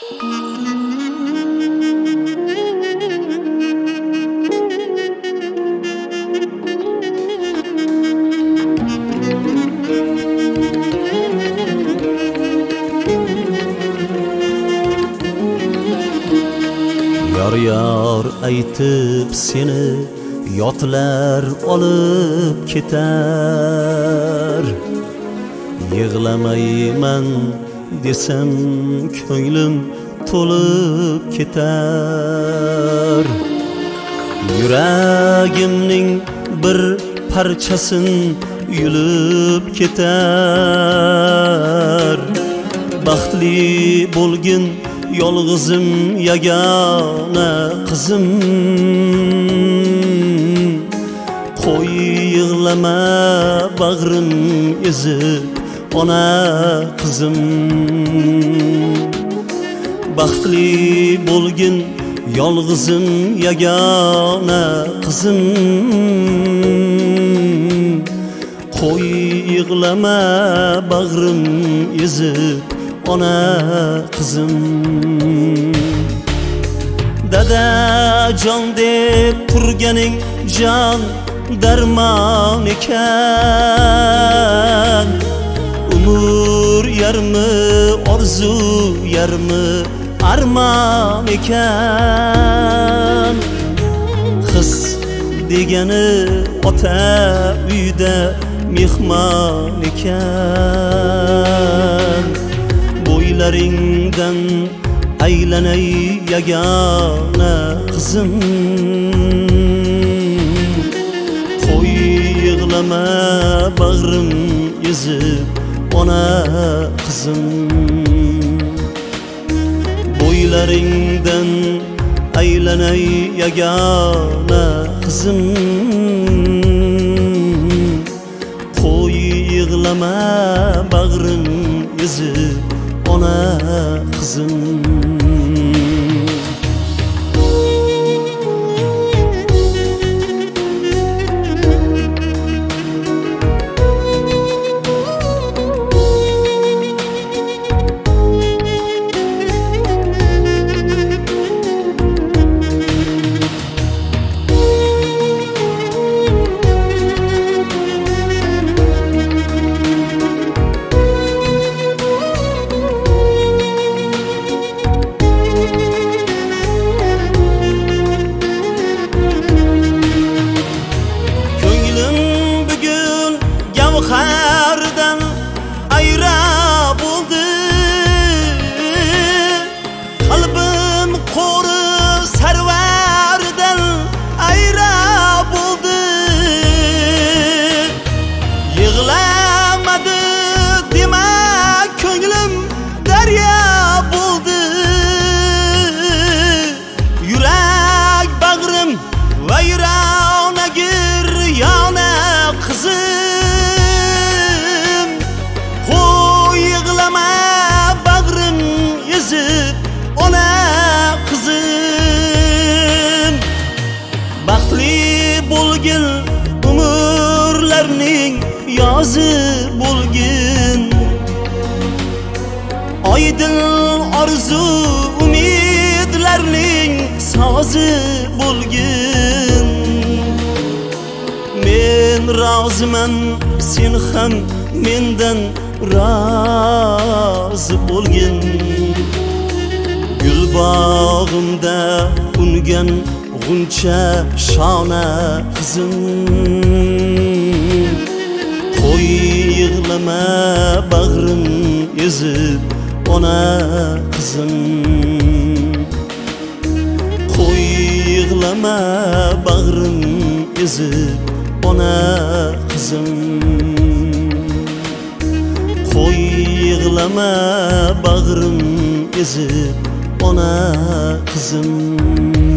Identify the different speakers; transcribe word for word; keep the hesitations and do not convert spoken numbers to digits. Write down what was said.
Speaker 1: Yar yar aytib seni yotlar olib ketar. Yig'lamayman desam ko'nglim to'lib ketar. Yuragimning bir parchasin yulib ketar. Baxtli bo'lgin yolg'izim yagona qizim. Qo'y yig'lama bag'rim ezib ona qizim. Baxtli bo'lgin yolg'izim yagona qizim. Qo'y yig'lama bag'rim ezib ona qizim. Dada jon deb turganing jon darmon ekan. Umr yarmi orzu yarmi armon ekan. His degani ota uyda mehmon ekan. Bo'ylaringdan aylanay yagona qizim. Qo'y yig'lama bag'rim ezib ona qizim. Bo'ylaringdan aylanay yagona qizim. Qo'y yig'lama bag'rim ezib ona qizim. Gavhardan ayra bo'ldi. Qalbim qo'ri sarvardan ayra bo'ldi. Yig'lamadi dema ko'nglim daryo bo'ldi. Yurak bag'rim vayrona giryona qizim. Ona qizim. Baxtli bo'lgin umrlarning yozi bo'lgin. Oydin orzu umidlarning sozi bo'lgin. Men roziman sen ham mendan rozi bo'lgin. Gul bog'imda ungan g'uncha shona qizim. Qo'y yig'lama bag'rim ezib ona qizim. Qo'y yig'lama bag'rim ezib ona qizim. Qo'y yig'lama bag'rim ezib ona qizim.